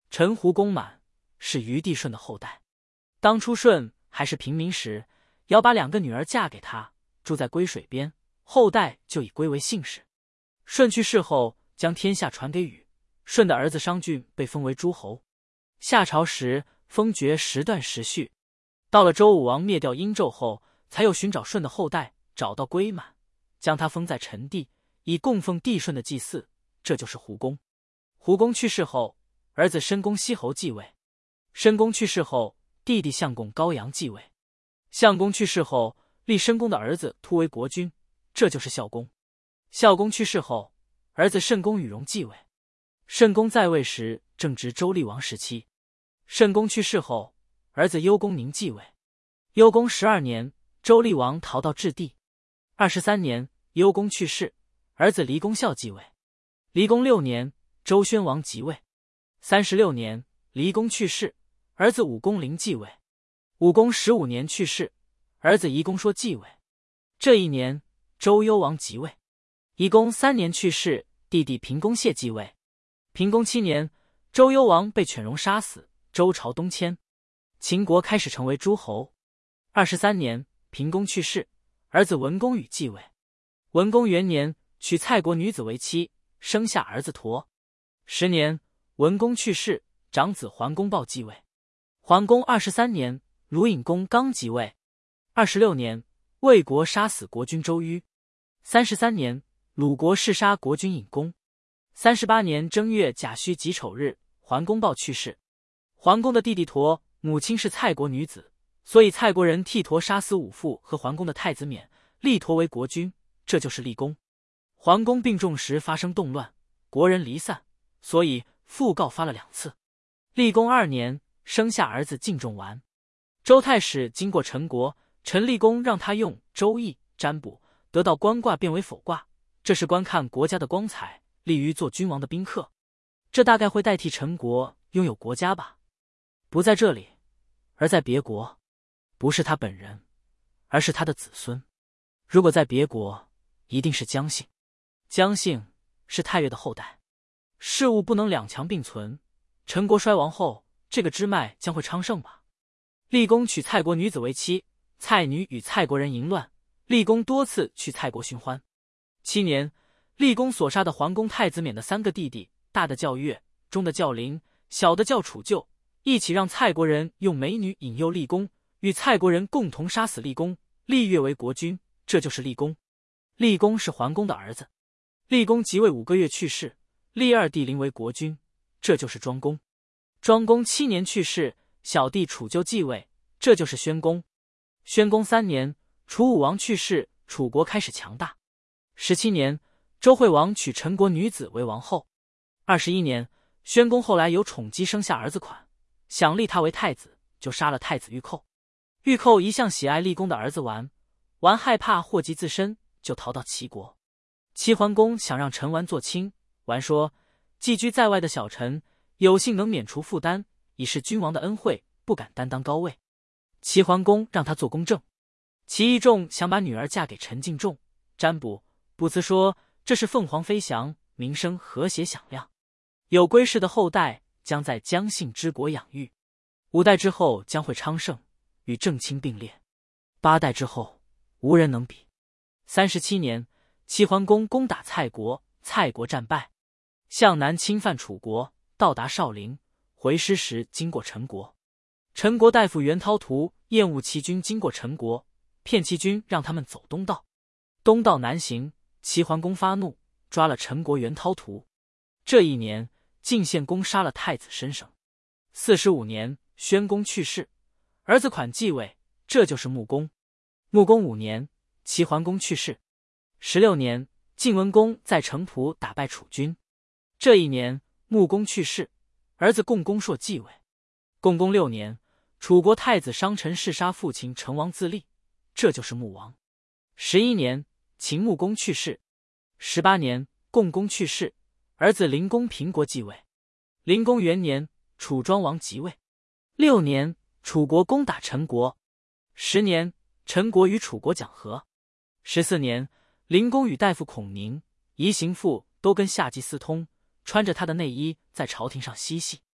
陈胡公满是虞帝舜的后代。当初舜还是平民时，要把2个女儿嫁给他，住在归水边，后代就以归为姓氏。舜去世后，将天下传给禹，舜的儿子商均被封为诸侯。夏朝时封爵时断时续，到了周武王灭掉殷纣后，才又寻找舜的后代，找到归满，将他封在陈地，以供奉帝舜的祭祀，这就是胡公。胡公去世后，儿子申公西侯继位。申公去世后，弟弟相公高阳继位。相公去世后，立申公的儿子突为国君，这就是孝公。孝公去世后，儿子慎公与荣继位。慎公在位时正值周厉王时期。慎公去世后，儿子幽公宁继位。幽公12年，周厉王逃到质地。23年，幽公去世，儿子黎公孝继位。黎公6年，周宣王即位。36年，黎公去世，儿子武公陵继位。武公15年去世，儿子夷公说继位。这一年，周幽王即位。夷公3年去世，弟弟平公谢继位。平公7年，周幽王被犬戎杀死，周朝东迁，秦国开始成为诸侯。23年，平公去世，儿子文公羽继位。文公元年，娶蔡国女子为妻，生下儿子佗。10年，文公去世，长子桓公豹继位。桓公23年，鲁隐公刚即位。26年，魏国杀死国君周瑜。33年，鲁国弑杀国君尹公。38年正月甲戌己丑日，桓公豹去世。桓公的弟弟佗母亲是蔡国女子，所以蔡国人替佗杀死武父和桓公的太子冕，立佗为国君，这就是立公。桓公病重时发生动乱，国人离散，所以讣告发了2次。立公2年，生下儿子晋仲完。周太史经过陈国，陈立公让他用《周易》占卜，得到官卦变为否卦，这是观看国家的光彩，利于做君王的宾客。这大概会代替陈国拥有国家吧，不在这里，而在别国。不是他本人，而是他的子孙。如果在别国，一定是姜姓。姜姓是太岳的后代。事物不能2强并存，陈国衰亡后，这个支脉将会昌盛吧。立公娶蔡国女子为妻，蔡女与蔡国人淫乱，立公多次去蔡国寻欢。7年，立公所杀的桓公太子冕的3个弟弟，大的叫乐，中的叫林，小的叫楚臼，一起让蔡国人用美女引诱立公，与蔡国人共同杀死立公，立乐为国君，这就是立公。立公是桓公的儿子。立公即位5个月去世，立二弟陵为国君，这就是庄公。庄公7年去世，小弟楚臼继位，这就是宣公。宣公3年，楚武王去世，楚国开始强大。17年，周惠王娶陈国女子为王后。21年，宣公后来有宠姬生下儿子款，想立他为太子，就杀了太子玉寇。玉寇一向喜爱立公的儿子完，完害怕祸及自身，就逃到齐国。齐桓公想让陈完做卿，完说寄居在外的小臣有幸能免除负担，以示君王的恩惠，不敢担当高位。齐桓公让他做公正。齐懿仲想把女儿嫁给陈敬仲，占卜卜辞说这是凤凰飞翔，名声和谐响亮，有归氏的后代将在姜姓之国养育，5代之后将会昌盛，与正卿并列，8代之后无人能比。37年，齐桓公攻打蔡国，蔡国战败，向南侵犯楚国，到达少陵，回师时经过陈国。陈国大夫袁涛图厌恶齐军经过陈国，骗齐军让他们走东道。东道难行，齐桓公发怒，抓了陈国袁涛图。这一年，晋献公杀了太子申绳。45年，宣公去世，儿子款继位，这就是穆公。穆公5年，齐桓公去世。16年，晋文公在城濮打败楚军。这一年，穆公去世，儿子共公硕继位。共工6年，楚国太子商臣弑杀父亲成王自立，这就是穆王。11年，秦穆公去世。18年，共工去世，儿子灵公平国继位。灵公元年，楚庄王即位。6年，楚国攻打陈国。10年，陈国与楚国讲和。14年，灵公与大夫孔宁、夷行父都跟夏姬私通，穿着他的内衣在朝廷上嬉戏。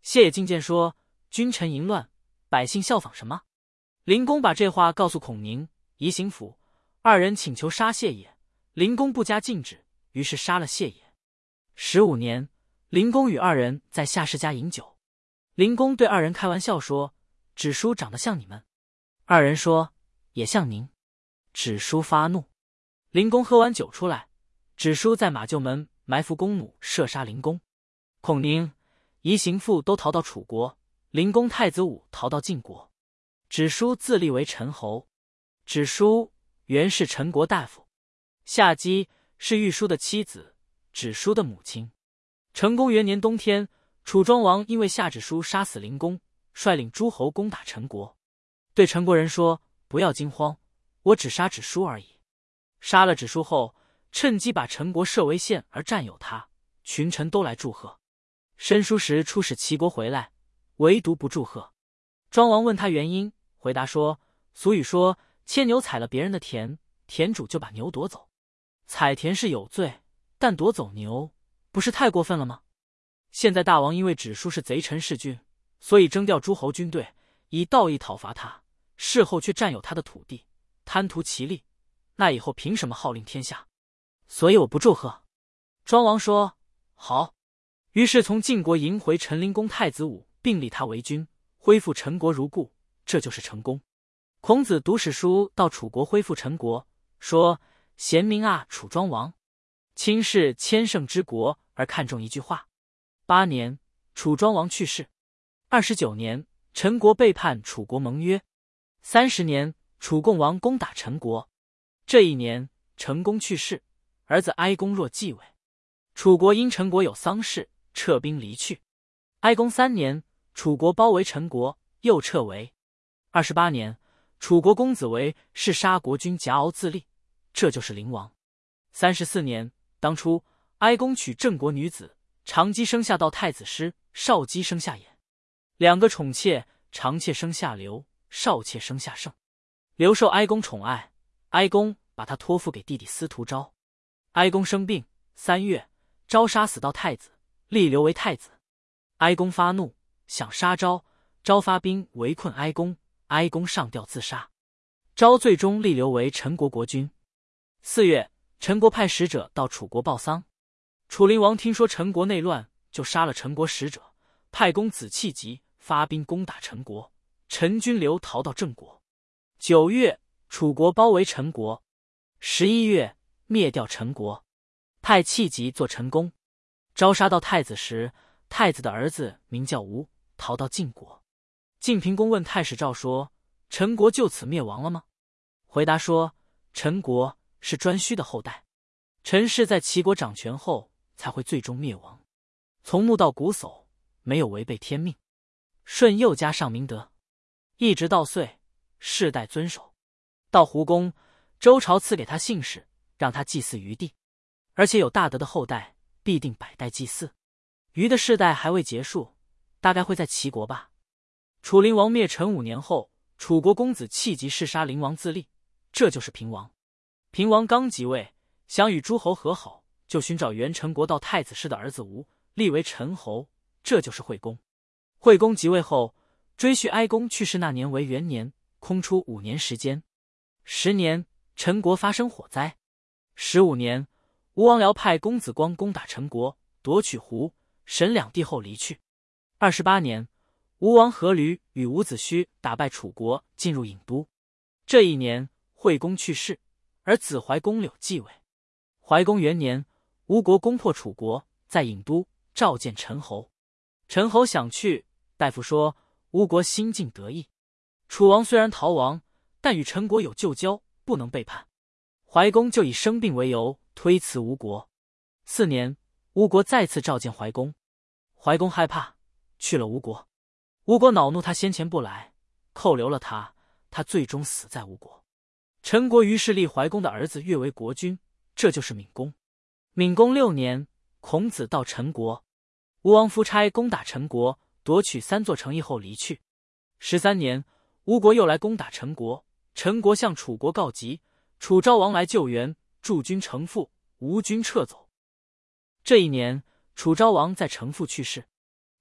谢也进谏说：“君臣淫乱，百姓效仿什么？”灵公把这话告诉孔宁、夷行府，二人请求杀谢也。灵公不加禁止，于是杀了谢也。15年，灵公与二人在夏氏家饮酒。灵公对二人开玩笑说：“芷叔长得像你们。”二人说：“也像您。”芷叔发怒。灵公喝完酒出来，芷叔在马厩门埋伏弓弩，射杀灵公。孔宁、夷行父都逃到楚国，灵公太子武逃到晋国。芷叔自立为陈侯。芷叔原是陈国大夫，夏姬是玉叔的妻子，芷叔的母亲。成公元年冬天，楚庄王因为夏芷叔杀死灵公，率领诸侯攻打陈国。对陈国人说：“不要惊慌，我只杀芷叔而已。”杀了芷叔后，趁机把陈国设为县而占有他，群臣都来祝贺。申叔时出使齐国回来，唯独不祝贺。庄王问他原因，回答说：“俗语说，牵牛踩了别人的田，田主就把牛夺走。踩田是有罪，但夺走牛，不是太过分了吗？现在大王因为芷叔是贼臣弑君，所以征调诸侯军队，以道义讨伐他，事后却占有他的土地，贪图其利，那以后凭什么号令天下？所以我不祝贺。”庄王说：“好。”于是从晋国迎回陈灵公太子武，并立他为君，恢复陈国如故，这就是成功。孔子读史书到楚国恢复陈国，说：“贤明啊，楚庄王，轻视千乘之国而看重一句话。”8年，楚庄王去世。29年，陈国背叛楚国盟约。30年，楚共王攻打陈国。这一年，成公去世，儿子哀公若继位。楚国因陈国有丧事，撤兵离去。哀公3年，楚国包围陈国，又撤围。28年，楚国公子围弑杀国君贾敖自立，这就是灵王。34年，当初哀公娶郑国女子，长姬生下道太子师，少姬生下衍。2个宠妾，长妾生下刘，少妾生下盛。刘受哀公宠爱，哀公把他托付给弟弟司徒昭。哀公生病，3月，昭杀死道太子，立刘为太子。哀公发怒，想杀昭，昭发兵围困哀公，哀公上吊自杀。昭最终立刘为陈国国君。4月，陈国派使者到楚国报丧。楚灵王听说陈国内乱，就杀了陈国使者，派公子弃疾发兵攻打陈国，陈军留逃到郑国。9月，楚国包围陈国。11月，灭掉陈国，派弃疾做陈公。昭杀到太子时，太子的儿子名叫吴，逃到晋国。晋平公问太史赵说：“陈国就此灭亡了吗？”回答说：“陈国是颛顼的后代，陈氏在齐国掌权后才会最终灭亡。从木到瞽叟，没有违背天命。舜又加上明德，一直到岁，世代遵守。到胡公，周朝赐给他姓氏，让他祭祀余地，而且有大德的后代，必定百代祭祀。余的世代还未结束，大概会在齐国吧。”楚灵王灭陈5年后，楚国公子弃疾弑杀灵王自立，这就是平王。平王刚即位，想与诸侯和好，就寻找原陈国道太子师的儿子吴，立为陈侯，这就是惠公。惠公即位后，追续哀公去世那年为元年，空出5年时间。10年，陈国发生火灾。15年，吴王僚派公子光攻打陈国，夺取胡、沈两地后离去。28年，吴王阖闾与伍子胥打败楚国，进入郢都。这一年，惠公去世，而子怀公柳继位。怀公元年，吴国攻破楚国，在郢都召见陈侯。陈侯想去，大夫说吴国心境得意，楚王虽然逃亡，但与陈国有旧交，不能背叛。怀公就以生病为由推辞吴国。4年，吴国再次召见怀公，怀公害怕，去了吴国。吴国恼怒他先前不来，扣留了他，他最终死在吴国。陈国于是立怀公的儿子越为国君，这就是闵公。闵公6年，孔子到陈国，吴王夫差攻打陈国，夺取3座城邑后离去。13年，吴国又来攻打陈国，陈国向楚国告急，楚昭王来救援，驻军城父，吴军撤走。这一年，楚昭王在城父去世。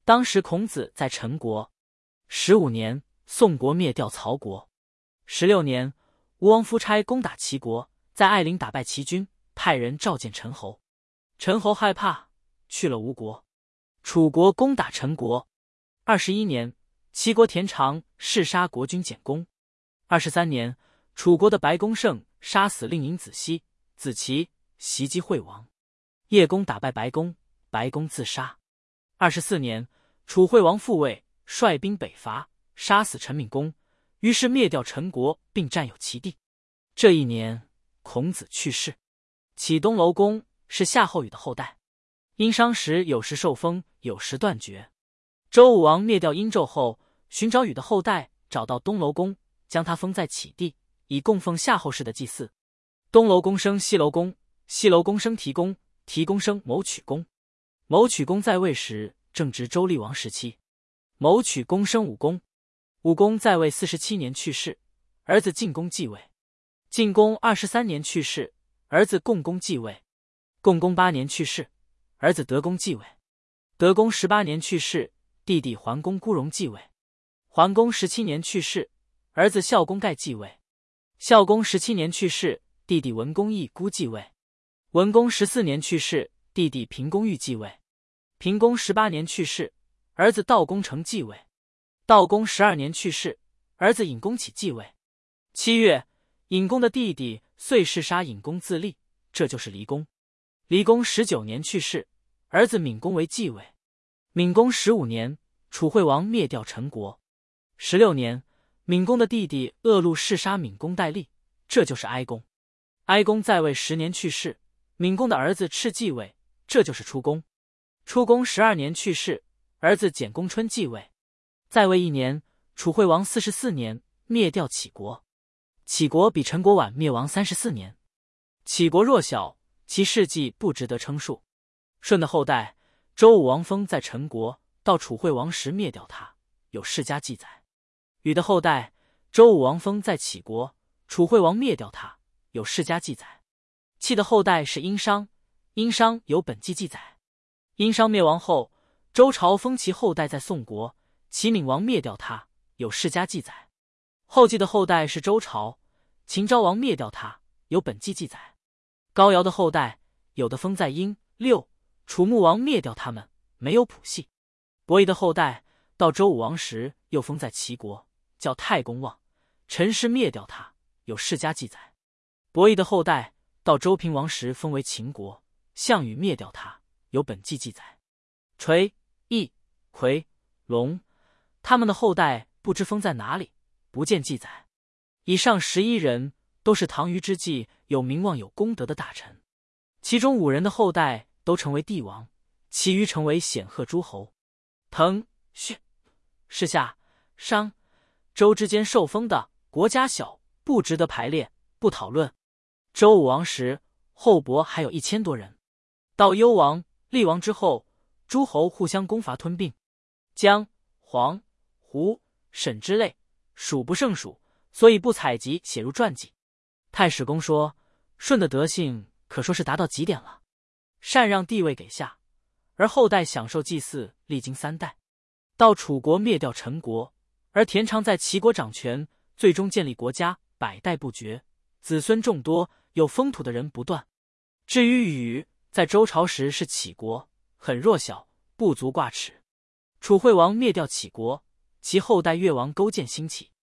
当时孔子在陈国。15年，宋国灭掉曹国。16年，吴王夫差攻打齐国，在艾陵打败齐军，派人召见陈侯。陈侯害怕，去了吴国。楚国攻打陈国。21年，齐国田常弑杀国君简公。23年，楚国的白公胜杀死令尹子西、子奇，袭击惠王。叶公打败白公，白公自杀。24年，楚惠王复位，率兵北伐，杀死陈闵公，于是灭掉陈国，并占有其地。这一年，孔子去世。启东楼公是夏后禹的后代，殷商时有时受封，有时断绝。周武王灭掉殷纣后，寻找禹的后代，找到东楼公，将他封在启地，以供奉夏后氏的祭祀。东楼公生西楼公，西楼公生提公，提公生谋取公。谋取公在位时正值周厉王时期。谋取公生武公，武公在位47年去世，儿子晋公继位。晋公23年去世，儿子共公继位。共公8年去世，儿子德公继位。德公18年去世，弟弟桓公孤荣继位。桓公17年去世，儿子孝公盖继位。孝公17年去世，弟弟文公义孤继位。文公14年去世，弟弟平公欲继位。平公18年去世，儿子道公成继位。道公12年去世，儿子尹公启继位。7月，尹公的弟弟遂弑杀尹公自立，这就是离公。离公19年去世，儿子闵公为继位。闵公15年，楚惠王灭掉陈国。16年，闵公的弟弟恶鹿弑杀闵公代立，这就是哀公。哀公在位10年去世，闵公的儿子赤继位，这就是出公。出公12年去世，儿子简公春继位。在位1年，楚惠王44年，灭掉杞国。杞国比陈国晚灭亡34年。杞国弱小，其事迹不值得称述。舜的后代周武王封在陈国，到楚惠王时灭掉他，有世家记载。禹的后代周武王封在杞国，楚惠王灭掉他，有世家记载。契的后代是殷商，殷商有本纪记载。殷商灭亡后，周朝封其后代在宋国，齐闵王灭掉他，有世家记载。后稷的后代是周朝，秦昭王灭掉他，有本纪记载。高尧的后代有的封在殷、六，楚穆王灭掉他们，没有谱系。伯夷的后代到周武王时又封在齐国，叫太公望，陈氏灭掉他，有世家记载。伯夷的后代到周平王时封为秦国，项羽灭掉他，有本纪记载。垂、羿、夔、龙他们的后代不知封在哪里，不见记载。以上11人都是唐虞之际有名望有功德的大臣，其中5人的后代都成为帝王，其余成为显赫诸侯。滕、薛、是夏、商、周之间受封的国家小，不值得排列，不讨论。周武王时，后伯还有1000多人。到幽王、厉王之后，诸侯互相攻伐吞并，姜、黄、胡、沈之类数不胜数，所以不采集写入传记。太史公说，舜的德性可说是达到极点了，禅让地位给夏，而后代享受祭祀，历经3代。到楚国灭掉陈国，而田常在齐国掌权，最终建立国家，百代不绝，子孙众多，有封土的人不断。至于禹，在周朝时是杞国，很弱小，不足挂齿。楚惠王灭掉杞国，其后代越王勾践兴起。